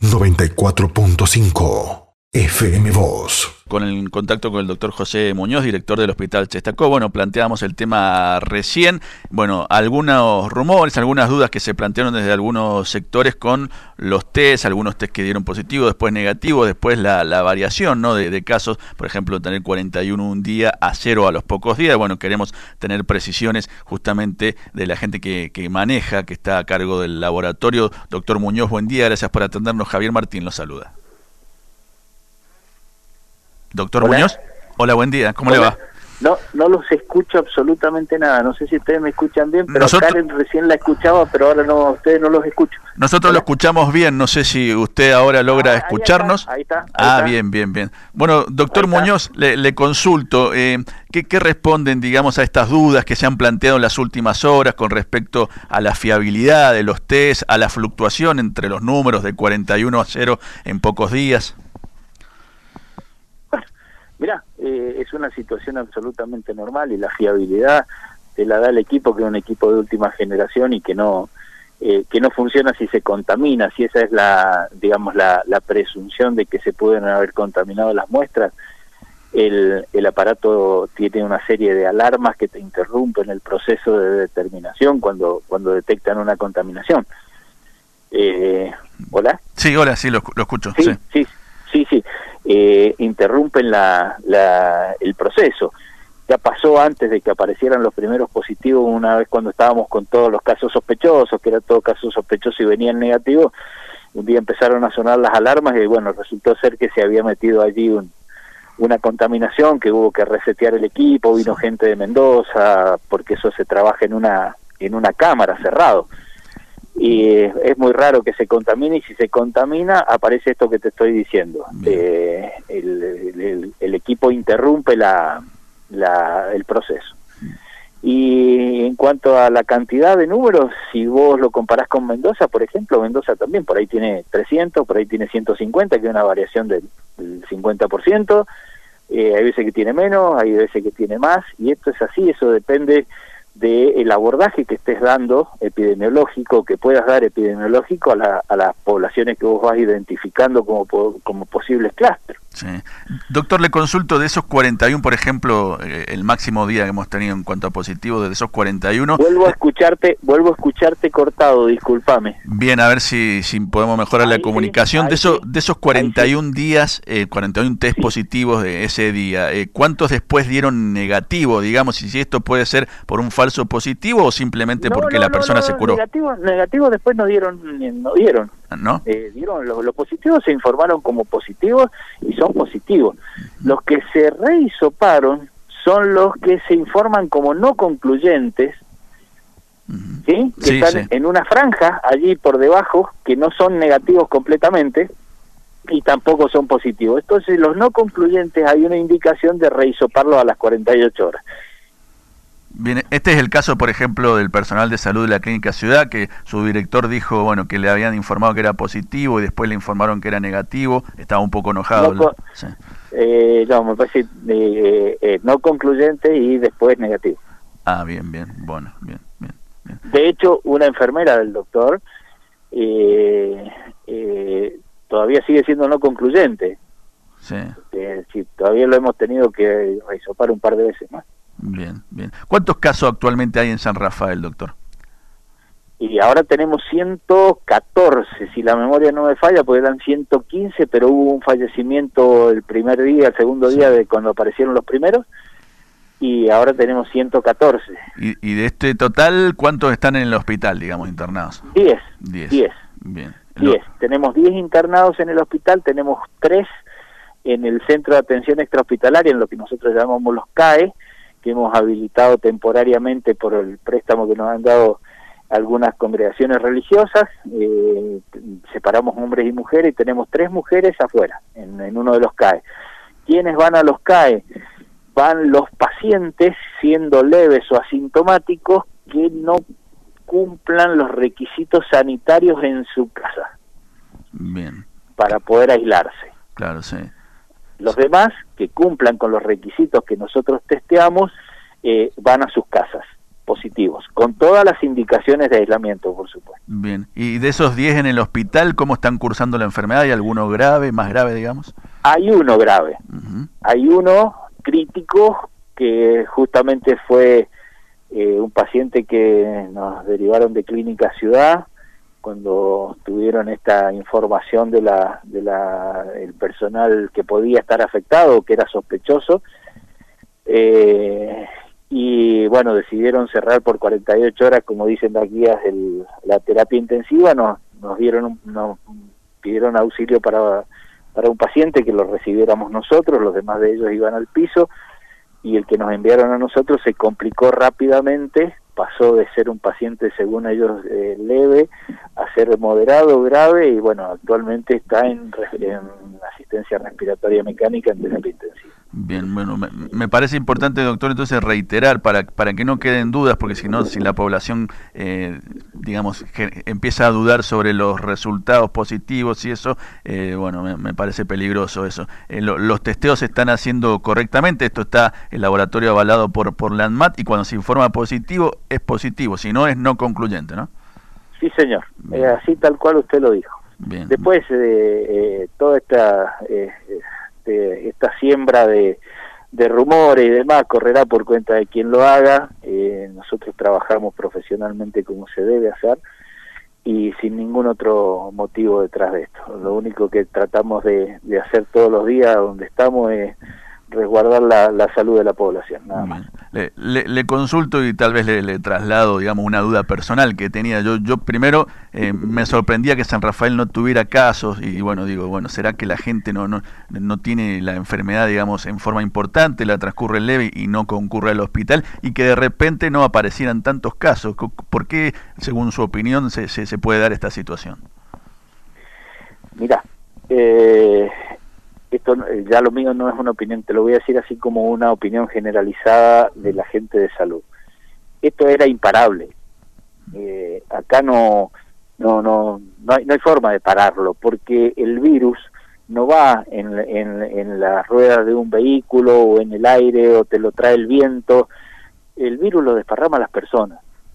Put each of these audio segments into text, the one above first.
94.5 FM Voz. Con el contacto con el doctor José Muñoz, director del Hospital Chestacó. Bueno, planteábamos el tema recién. Bueno, algunos rumores, algunas dudas que se plantearon desde algunos sectores con los test, algunos test que dieron positivo, después negativo, después la variación, ¿no? de casos, por ejemplo, tener 41 un día a 0 a los pocos días. Bueno, queremos tener precisiones justamente de la gente que maneja, que está a cargo del laboratorio. Doctor Muñoz, buen día, gracias por atendernos. Javier Martín los saluda. Doctor Muñoz, hola, buen día, ¿cómo le va? No los escucho absolutamente nada, no sé si ustedes me escuchan bien, pero Karen recién la escuchaba, pero ahora no, a ustedes no los escucho. Nosotros lo escuchamos bien, no sé si usted ahora logra escucharnos. Ahí está. Bien. Bueno, doctor Muñoz, le consulto, ¿qué responden, digamos, a estas dudas que se han planteado en las últimas horas con respecto a la fiabilidad de los test, a la fluctuación entre los números de 41 a 0 en pocos días? Mirá, es una situación absolutamente normal y la fiabilidad te la da el equipo, que es un equipo de última generación y que no funciona si se contamina, si esa es la presunción de que se pueden haber contaminado las muestras. El aparato tiene una serie de alarmas que te interrumpen el proceso de determinación cuando detectan una contaminación. ¿Hola? Sí, hola, sí, lo escucho. Sí. Interrumpen el proceso. Ya pasó antes de que aparecieran los primeros positivos, una vez cuando estábamos con todos los casos sospechosos, que era todo caso sospechoso y venían negativos. Un día empezaron a sonar las alarmas y bueno, resultó ser que se había metido allí una contaminación, que hubo que resetear el equipo, vino gente de Mendoza, porque eso se trabaja en una cámara cerrado. Y es muy raro que se contamine, y si se contamina aparece esto que te estoy diciendo. El equipo interrumpe el proceso. Y en cuanto a la cantidad de números, si vos lo comparás con Mendoza, por ejemplo, Mendoza también por ahí tiene 300, por ahí tiene 150, que es una variación del 50%. Hay veces que tiene menos, hay veces que tiene más, y esto es así, eso depende del abordaje que estés dando epidemiológico, que puedas dar epidemiológico a las poblaciones que vos vas identificando como posibles clústeres. Sí. Doctor, le consulto, de esos 41, por ejemplo, el máximo día que hemos tenido en cuanto a positivos, de esos 41... Vuelvo a escucharte cortado, discúlpame. Bien, a ver si podemos mejorar la comunicación. De esos 41 días, 41 test positivos de ese día, ¿cuántos después dieron negativo, digamos, y si esto puede ser por un falso positivo o simplemente porque la persona se curó? Negativo después no dieron. ¿No? Dieron los positivos, se informaron como positivos y son positivos. Los que se rehisoparon son los que se informan como no concluyentes, ¿sí? Que están en una franja allí por debajo, que no son negativos completamente y tampoco son positivos. Entonces los no concluyentes hay una indicación de rehisoparlos a las 48 horas. Bien, este es el caso, por ejemplo, del personal de salud de la Clínica Ciudad, que su director dijo, bueno, que le habían informado que era positivo y después le informaron que era negativo. Estaba un poco enojado. Me parece no concluyente y después negativo. Bien. Bueno, bien. De hecho, una enfermera del doctor todavía sigue siendo no concluyente. Sí. Todavía lo hemos tenido que resopar un par de veces más. Bien. ¿Cuántos casos actualmente hay en San Rafael, doctor? Y ahora tenemos 114, si la memoria no me falla, porque eran 115, pero hubo un fallecimiento el primer día, el segundo día de cuando aparecieron los primeros, y ahora tenemos 114. ¿Y de este total, cuántos están en el hospital, digamos, internados? 10. Bien. 10. Tenemos 10 internados en el hospital, tenemos 3 en el Centro de Atención Extrahospitalaria, en lo que nosotros llamamos los CAE, que hemos habilitado temporariamente por el préstamo que nos han dado algunas congregaciones religiosas. Separamos hombres y mujeres y tenemos 3 mujeres afuera, en uno de los CAE. ¿Quiénes van a los CAE? Van los pacientes, siendo leves o asintomáticos, que no cumplan los requisitos sanitarios en su casa. Bien. Para poder aislarse. Claro, sí. Los demás, que cumplan con los requisitos que nosotros testeamos, van a sus casas. positivos, con todas las indicaciones de aislamiento, por supuesto. Bien, y de esos 10 en el hospital, ¿cómo están cursando la enfermedad? ¿Hay alguno grave, más grave, digamos? Hay uno grave, hay uno crítico que justamente fue un paciente que nos derivaron de Clínica Ciudad cuando tuvieron esta información de el personal que podía estar afectado, que era sospechoso, y bueno, decidieron cerrar por 48 horas, como dicen las guías, la terapia intensiva. Nos pidieron auxilio para un paciente que lo recibiéramos nosotros, los demás de ellos iban al piso, y el que nos enviaron a nosotros se complicó rápidamente, pasó de ser un paciente, según ellos, leve, a ser moderado, grave, y bueno, actualmente está en asistencia respiratoria mecánica en terapia intensiva. Bien, bueno, me parece importante, doctor, entonces reiterar para que no queden dudas, porque si no, si la población, digamos, empieza a dudar sobre los resultados positivos y eso, bueno, me parece peligroso eso. Los testeos se están haciendo correctamente, esto está el laboratorio avalado por la ANMAT, y cuando se informa positivo, es positivo, si no, es no concluyente, ¿no? Sí, señor, así tal cual usted lo dijo. Bien. Después, toda esta siembra de rumores y demás correrá por cuenta de quien lo haga. Nosotros trabajamos profesionalmente como se debe hacer y sin ningún otro motivo detrás de esto. Lo único que tratamos de hacer todos los días donde estamos es resguardar la salud de la población, nada más. Le consulto y tal vez le traslado, digamos, una duda personal que tenía. Yo primero me sorprendía que San Rafael no tuviera casos, y bueno, digo, bueno, ¿será que la gente no tiene la enfermedad, digamos, en forma importante, la transcurre leve y no concurre al hospital, y que de repente no aparecieran tantos casos? ¿Por qué, según su opinión, se puede dar esta situación? Mirá, esto ya lo mío no es una opinión, te lo voy a decir así como una opinión generalizada de la gente de salud. Esto era imparable. Acá no hay forma de pararlo, porque el virus no va en las ruedas de un vehículo o en el aire o te lo trae el viento. El virus lo desparrama a las personas,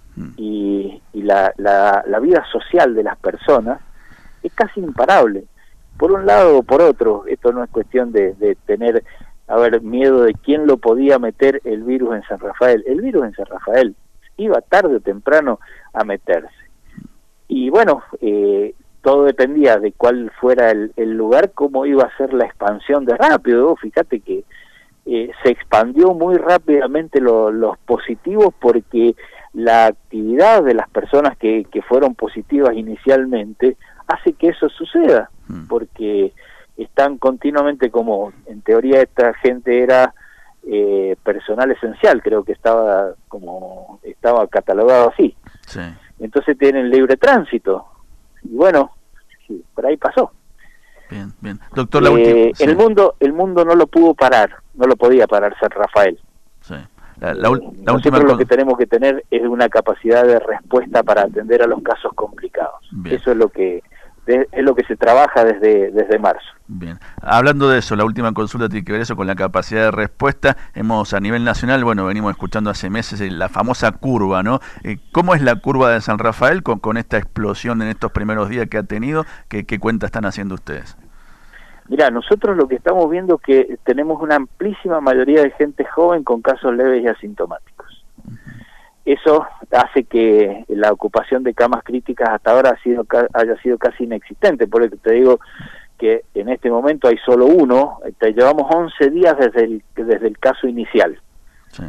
y la vida social de las personas es casi imparable. Por un lado o por otro, esto no es cuestión de tener, miedo de quién lo podía meter el virus en San Rafael. El virus en San Rafael iba tarde o temprano a meterse. Y bueno, todo dependía de cuál fuera el lugar, cómo iba a ser la expansión de rápido. Fíjate que se expandió muy rápidamente los positivos, porque la actividad de las personas que fueron positivas inicialmente hace que eso suceda, porque están continuamente, como en teoría esta gente era personal esencial, creo que estaba catalogado así. Sí. Entonces tienen libre tránsito, y bueno, sí, por ahí pasó. Bien, bien. Doctor, la última... Sí. El mundo no lo pudo parar, no lo podía parar San Rafael. Sí. Nosotros lo que tenemos que tener es una capacidad de respuesta para atender a los casos complicados. Bien. Eso es lo que se trabaja desde marzo. Bien. Hablando de eso, la última consulta tiene que ver eso con la capacidad de respuesta. Hemos, a nivel nacional, bueno, venimos escuchando hace meses la famosa curva, ¿no? ¿Cómo es la curva de San Rafael con esta explosión en estos primeros días que ha tenido? ¿Qué cuenta están haciendo ustedes? Mirá, nosotros lo que estamos viendo es que tenemos una amplísima mayoría de gente joven con casos leves y asintomáticos. Eso hace que la ocupación de camas críticas hasta ahora haya sido casi inexistente. Por eso te digo que en este momento hay solo uno. Llevamos 11 días desde el caso inicial. Sí.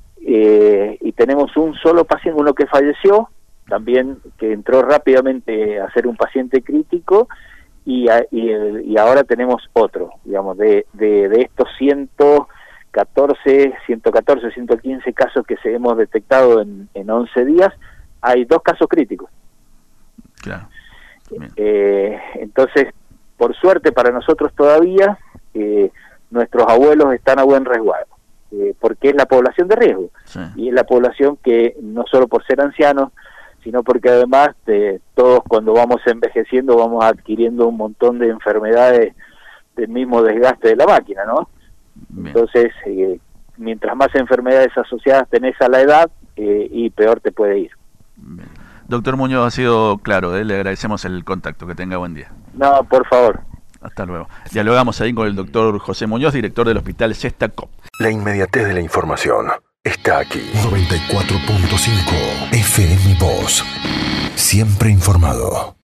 Y tenemos un solo paciente, uno que falleció, también que entró rápidamente a ser un paciente crítico, y ahora tenemos otro, digamos, de estos 114, 115 casos que hemos detectado en 11 días, hay 2 casos críticos. Claro. Entonces, por suerte para nosotros todavía, nuestros abuelos están a buen resguardo, porque es la población de riesgo. Sí. Y es la población que, no solo por ser ancianos, sino porque además todos, cuando vamos envejeciendo, vamos adquiriendo un montón de enfermedades del mismo desgaste de la máquina, ¿no? Bien. Entonces, mientras más enfermedades asociadas tenés a la edad, y peor te puede ir. Bien. Doctor Muñoz, ha sido claro, le agradecemos el contacto, que tenga buen día. No, por favor. Hasta luego. Dialogamos ahí con el doctor José Muñoz, director del Hospital Cestacop. La inmediatez de la información está aquí. 94.5 FM Voz. Siempre informado.